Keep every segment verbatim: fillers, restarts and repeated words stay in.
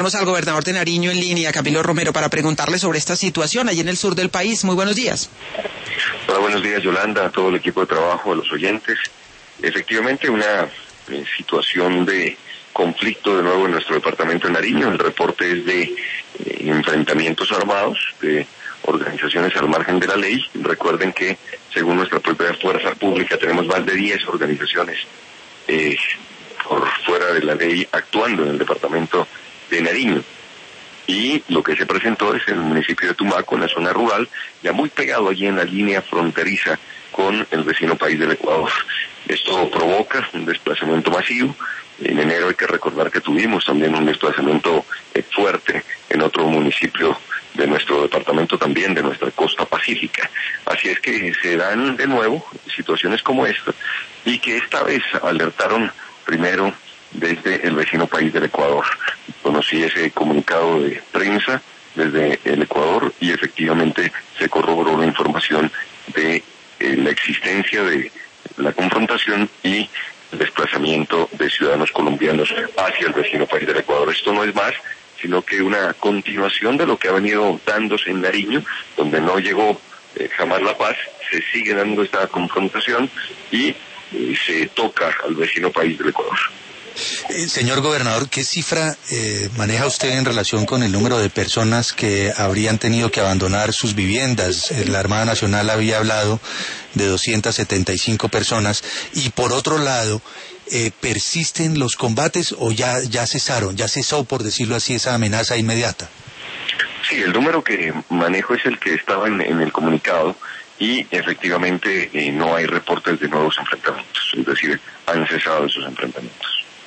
Tenemos al gobernador de Nariño en línea, Camilo Romero, para preguntarle sobre esta situación allí en el sur del país. Muy buenos días. Hola, buenos días, Yolanda, a todo el equipo de trabajo, a los oyentes. Efectivamente, una eh, situación de conflicto de nuevo en nuestro departamento de Nariño. El reporte es de eh, enfrentamientos armados, de organizaciones al margen de la ley. Recuerden que, según nuestra propia fuerza pública, tenemos más de diez organizaciones eh, por fuera de la ley actuando en el departamento de Nariño. Y lo que se presentó es en el municipio de Tumaco, en la zona rural, ya muy pegado allí en la línea fronteriza con el vecino país del Ecuador. Esto provoca un desplazamiento masivo. En enero hay que recordar que tuvimos también un desplazamiento eh, fuerte en otro municipio de nuestro departamento también, de nuestra costa pacífica. Así es que se dan de nuevo situaciones como esta, y que esta vez alertaron primero desde el vecino país del Ecuador. Conocí ese comunicado de prensa desde el Ecuador y efectivamente se corroboró la información de eh, la existencia de la confrontación y el desplazamiento de ciudadanos colombianos hacia el vecino país del Ecuador. Esto no es más sino que una continuación de lo que ha venido dándose en Nariño, donde no llegó eh, jamás la paz. Se sigue dando esta confrontación y eh, se toca al vecino país del Ecuador. Eh, señor gobernador, ¿qué cifra eh, maneja usted en relación con el número de personas que habrían tenido que abandonar sus viviendas? Eh, la Armada Nacional había hablado de doscientas setenta y cinco personas, y por otro lado, eh, ¿persisten los combates o ya, ya cesaron, ya cesó, por decirlo así, esa amenaza inmediata? Sí, el número que manejo es el que estaba en, en el comunicado, y efectivamente eh, no hay reportes de nuevos enfrentamientos, es decir, han cesado esos enfrentamientos.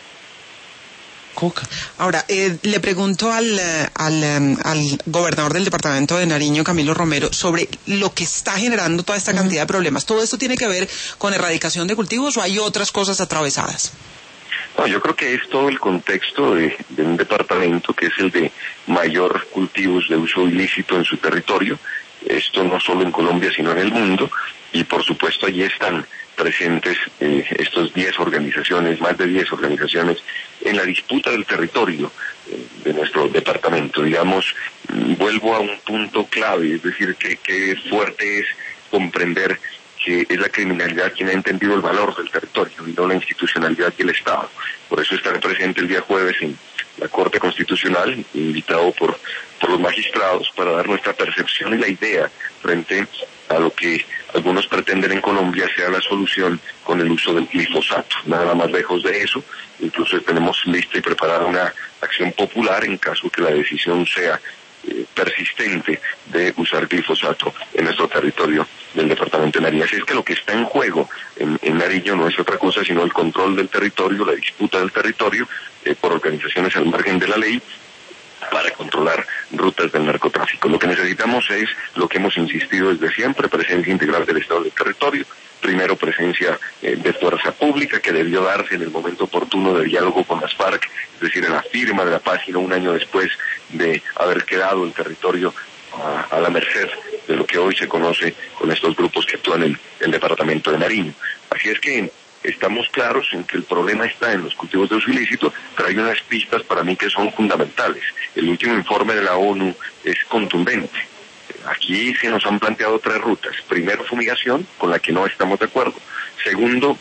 Ahora, eh, le pregunto al, al, al gobernador del departamento de Nariño, Camilo Romero, sobre lo que está generando toda esta cantidad de problemas. ¿Todo esto tiene que ver con erradicación de cultivos o hay otras cosas atravesadas? No, yo creo que es todo el contexto de, de un departamento que es el de mayor cultivos de uso ilícito en su territorio. Esto no solo en Colombia, sino en el mundo. Y por supuesto allí están presentes eh, estos diez organizaciones, más de diez organizaciones, en la disputa del territorio eh, de nuestro departamento. Digamos, vuelvo a un punto clave, es decir, que, que fuerte es comprender que es la criminalidad quien ha entendido el valor del territorio y no la institucionalidad y el Estado. Por eso estaré presente el día jueves en la Corte Constitucional, invitado por, por los magistrados, para dar nuestra percepción y la idea frente a lo que algunos pretenden en Colombia sea la solución con el uso del glifosato. Nada más lejos de eso. Incluso tenemos lista y preparada una acción popular en caso que la decisión sea eh, persistente de usar glifosato en nuestro territorio del departamento de Nariño. Así es que lo que está en juego en, en Nariño no es otra cosa sino el control del territorio, la disputa del territorio eh, por organizaciones al margen de la ley, para controlar rutas del narcotráfico. Lo que necesitamos es lo que hemos insistido desde siempre: presencia integral del Estado en el territorio. Primero, presencia eh, de fuerza pública, que debió darse en el momento oportuno de diálogo con las FARC, es decir, en la firma de la paz, y no un año después de haber quedado el territorio a, a la merced de lo que hoy se conoce con estos grupos que actúan en el departamento de Nariño. Así es que estamos claros en que el problema está en los cultivos de uso ilícito, pero hay unas pistas para mí que son fundamentales. El último informe de la ONU es contundente. Aquí se nos han planteado tres rutas. Primero, fumigación, con la que no estamos de acuerdo. Segundo,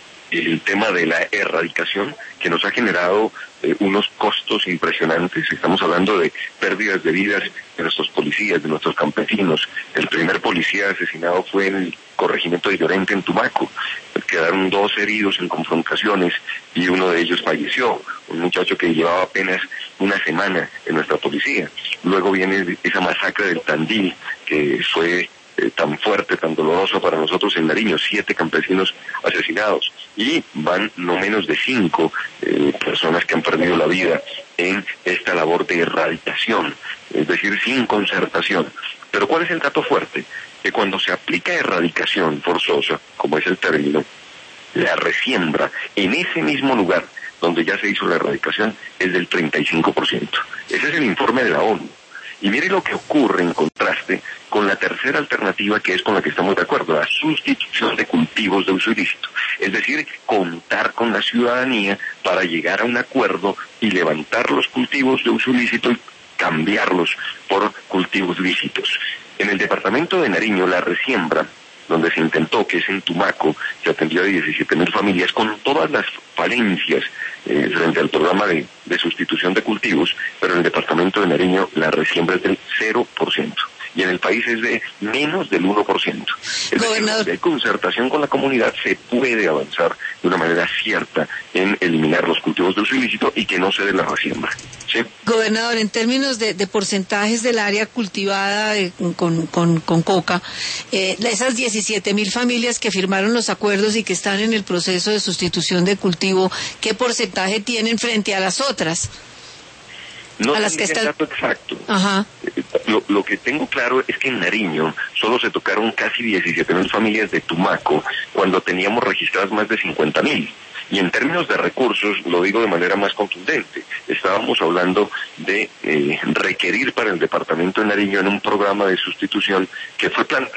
el tema de la erradicación, que nos ha generado eh, unos costos impresionantes. Estamos hablando de pérdidas de vidas de nuestros policías, de nuestros campesinos. El primer policía asesinado fue en el corregimiento de Llorente, en Tumaco. Quedaron dos heridos en confrontaciones y uno de ellos falleció, un muchacho que llevaba apenas una semana en nuestra policía. Luego viene esa masacre del Tandil, que fue eh, tan fuerte, tan doloroso para nosotros en Nariño, siete campesinos asesinados, y van no menos de cinco eh, personas que han perdido la vida en esta labor de erradicación, es decir, sin concertación. Pero ¿cuál es el dato fuerte? Que cuando se aplica erradicación forzosa, como es el término, la resiembra en ese mismo lugar donde ya se hizo la erradicación es del treinta y cinco por ciento. Ese es el informe de la ONU. Y mire lo que ocurre en contraste con la tercera alternativa, que es con la que estamos de acuerdo, la sustitución de cultivos de uso ilícito. Es decir, contar con la ciudadanía para llegar a un acuerdo y levantar los cultivos de uso ilícito y cambiarlos por cultivos lícitos. En el departamento de Nariño, la resiembra, donde se intentó, que es en Tumaco, se atendió a diecisiete mil familias, con todas las falencias eh, frente al programa de, de sustitución de cultivos, pero en el departamento de Nariño la resiembra es del cero por ciento. Y en el país es de menos del uno por ciento. Es decir, si hay concertación con la comunidad, se puede avanzar de una manera cierta en eliminar los cultivos de uso ilícito y que no se dé la resiembra. ¿Sí? Gobernador, en términos de, de porcentajes del área cultivada de, con, con, con coca, eh, esas diecisiete mil familias que firmaron los acuerdos y que están en el proceso de sustitución de cultivo, ¿qué porcentaje tienen frente a las otras? No a las que están... dato exacto. Ajá. Lo, lo que tengo claro es que en Nariño solo se tocaron casi diecisiete mil familias de Tumaco cuando teníamos registradas más de cincuenta mil. Y en términos de recursos, lo digo de manera más contundente, estábamos hablando de eh, requerir para el departamento de Nariño en un programa de sustitución que fue planteado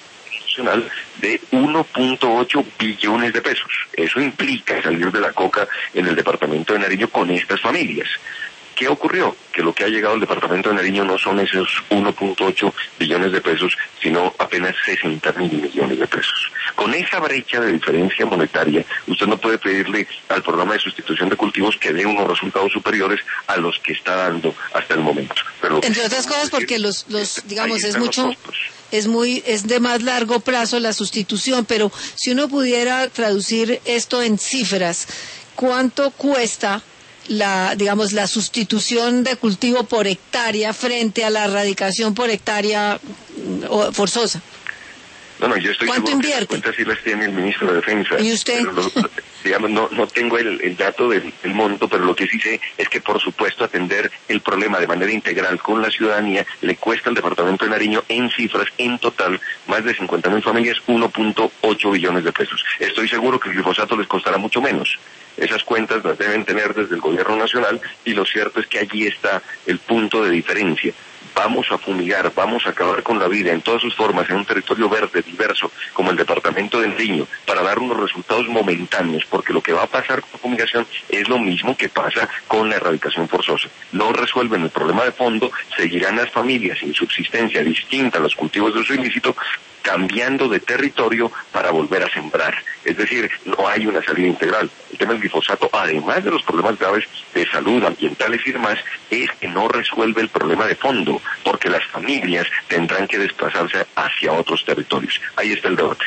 de uno punto ocho billones de pesos. Eso implica salir de la coca en el departamento de Nariño con estas familias. ¿Qué ocurrió? Que lo que ha llegado al departamento de Nariño no son esos uno punto ocho billones de pesos, sino apenas sesenta mil millones de pesos. Con esa brecha de diferencia monetaria, usted no puede pedirle al programa de sustitución de cultivos que dé unos resultados superiores a los que está dando hasta el momento. Pero entre otras cosas porque los, los digamos, es mucho, es muy, es de más largo plazo la sustitución, pero si uno pudiera traducir esto en cifras, ¿cuánto cuesta la, digamos, la sustitución de cultivo por hectárea frente a la erradicación por hectárea forzosa? No, no, yo estoy ¿Cuánto seguro invierte? que las cuentas sí las tiene el ministro de Defensa. ¿Y usted? Pero lo, digamos, no, no tengo el, el dato del el monto, pero lo que sí sé es que, por supuesto, atender el problema de manera integral con la ciudadanía le cuesta al departamento de Nariño, en cifras, en total, más de cincuenta mil familias, uno punto ocho billones de pesos. Estoy seguro que el glifosato les costará mucho menos. Esas cuentas las deben tener desde el gobierno nacional y lo cierto es que allí está el punto de diferencia. Vamos a fumigar, vamos a acabar con la vida en todas sus formas en un territorio verde, diverso, como el departamento de Nariño, para dar unos resultados momentáneos, porque lo que va a pasar con la fumigación es lo mismo que pasa con la erradicación forzosa. No resuelven el problema de fondo, seguirán las familias sin subsistencia distinta a los cultivos de uso ilícito, cambiando de territorio para volver a sembrar. Es decir, no hay una salida integral. El tema del glifosato, además de los problemas graves de salud, ambientales y demás, es que no resuelve el problema de fondo, porque las familias tendrán que desplazarse hacia otros territorios. Ahí está el debate.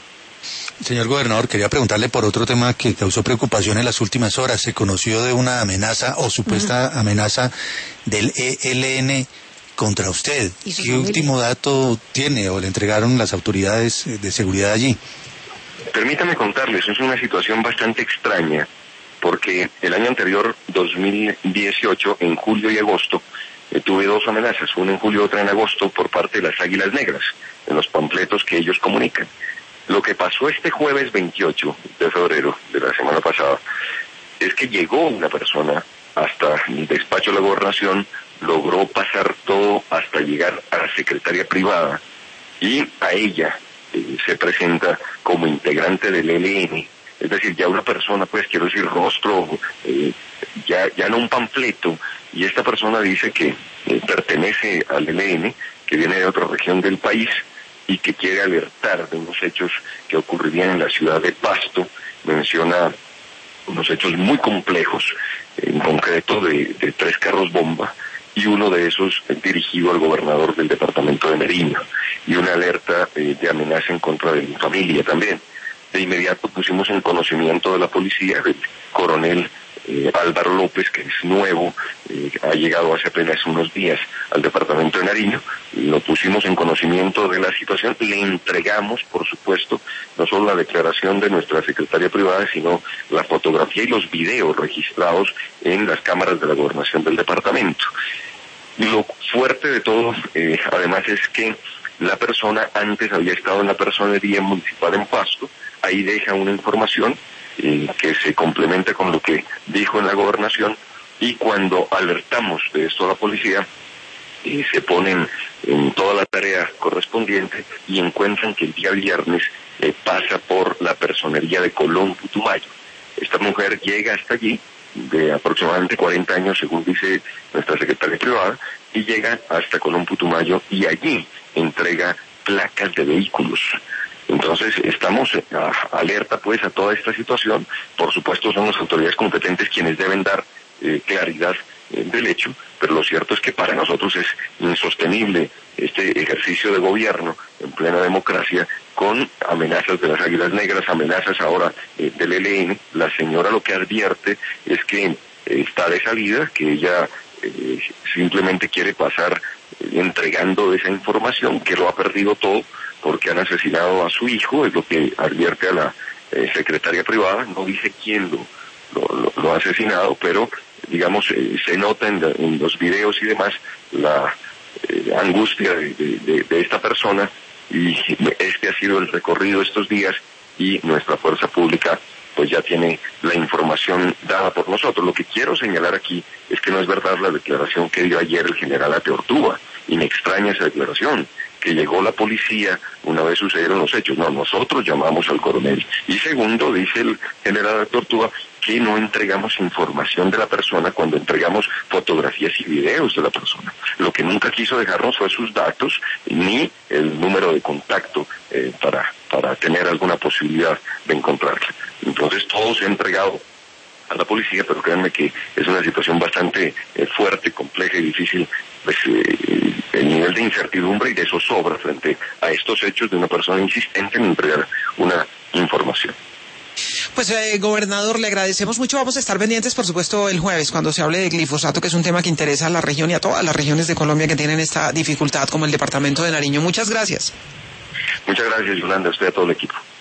Señor gobernador, quería preguntarle por otro tema que causó preocupación en las últimas horas. Se conoció de una amenaza o supuesta uh-huh. amenaza del E L N contra usted. ¿Qué familia? Último dato tiene o le entregaron las autoridades de seguridad allí? Permítame contarles, es una situación bastante extraña, porque el año anterior, dos mil dieciocho, en julio y agosto, eh, tuve dos amenazas, una en julio y otra en agosto, por parte de las Águilas Negras, en los panfletos que ellos comunican. Lo que pasó este jueves veintiocho de febrero de la semana pasada, es que llegó una persona hasta el despacho de la gobernación, logró pasar todo hasta llegar a la secretaria privada y a ella eh, se presenta como integrante del E L N, es decir, ya una persona, pues quiero decir rostro, eh, ya, ya no un panfleto, y esta persona dice que eh, pertenece al E L N, que viene de otra región del país y que quiere alertar de unos hechos que ocurrirían en la ciudad de Pasto. Menciona unos hechos muy complejos, en concreto de, de tres carros bomba, y uno de esos dirigido al gobernador del departamento de Nariño, y una alerta eh, de amenaza en contra de mi familia también. De inmediato pusimos en conocimiento de la policía del coronel eh, Álvaro López, que es nuevo, eh, ha llegado hace apenas unos días al departamento de Nariño, lo pusimos en conocimiento de la situación, le entregamos, por supuesto, no solo la declaración de nuestra secretaria privada, sino la fotografía y los videos registrados en las cámaras de la gobernación del departamento. Lo fuerte de todo, eh, además, es que la persona antes había estado en la personería municipal en Pasto, ahí deja una información eh, que se complementa con lo que dijo en la gobernación, y cuando alertamos de esto a la policía, eh, se ponen en toda la tarea correspondiente y encuentran que el día viernes eh, pasa por la personería de Colón Putumayo. Esta mujer llega hasta allí, de aproximadamente cuarenta años, según dice nuestra secretaria privada, y llega hasta Colón Putumayo y allí entrega placas de vehículos. Entonces estamos a, alerta pues a toda esta situación. Por supuesto son las autoridades competentes quienes deben dar eh, claridad eh, del hecho, pero lo cierto es que para nosotros es insostenible este ejercicio de gobierno en plena democracia con amenazas de las Águilas Negras, amenazas ahora eh, del E L N. La señora lo que advierte es que eh, está de salida, que ella eh, simplemente quiere pasar eh, entregando esa información, que lo ha perdido todo porque han asesinado a su hijo, es lo que advierte a la eh, secretaria privada. No dice quién lo, lo, lo ha asesinado, pero digamos eh, se nota en, la, en los videos y demás la eh, angustia de, de, de esta persona, y este ha sido el recorrido estos días y nuestra fuerza pública pues ya tiene la información dada por nosotros. Lo que quiero señalar aquí es que no es verdad la declaración que dio ayer el general Ateortúa, y me extraña esa declaración, que llegó la policía una vez sucedieron los hechos. No, nosotros llamamos al coronel. Y segundo, dice el general Ateortúa, que no entregamos información de la persona cuando entregamos fotografías y videos de la persona. Lo que nunca quiso dejarnos fue sus datos, ni el número de contacto eh, para, para tener alguna posibilidad de encontrarla. Entonces todo se ha entregado a la policía, pero créanme que es una situación bastante eh, fuerte, compleja y difícil, pues eh, el nivel de incertidumbre y de zozobra frente a estos hechos de una persona insistente en entregar una información. Pues, eh, gobernador, le agradecemos mucho. Vamos a estar pendientes, por supuesto, el jueves, cuando se hable de glifosato, que es un tema que interesa a la región y a todas las regiones de Colombia que tienen esta dificultad, como el departamento de Nariño. Muchas gracias. Muchas gracias, Yolanda, a usted y a todo el equipo.